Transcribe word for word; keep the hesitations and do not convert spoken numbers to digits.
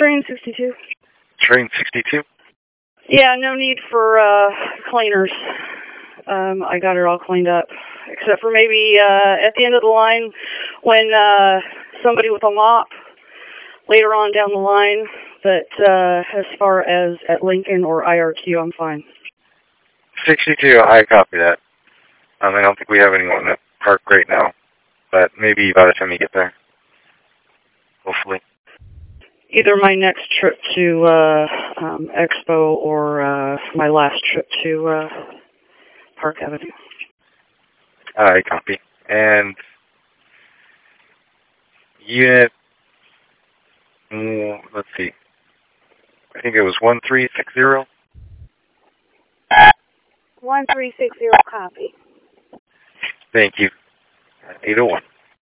Train sixty-two. Train sixty-two? Yeah, no need for uh, cleaners. Um, I got it all cleaned up, except for maybe uh, at the end of the line when uh, somebody with a mop later on down the line. But uh, as far as at Lincoln or I R Q, I'm fine. sixty-two, I copy that. Um, I don't think we have anyone at Park right now, but maybe by the time you get there. Hopefully. Either my next trip to uh, um, Expo or uh, my last trip to uh, Park Avenue. I copy. And unit, mm, let's see. I think it was one three six zero. one three six zero copy. Thank you. eight oh one.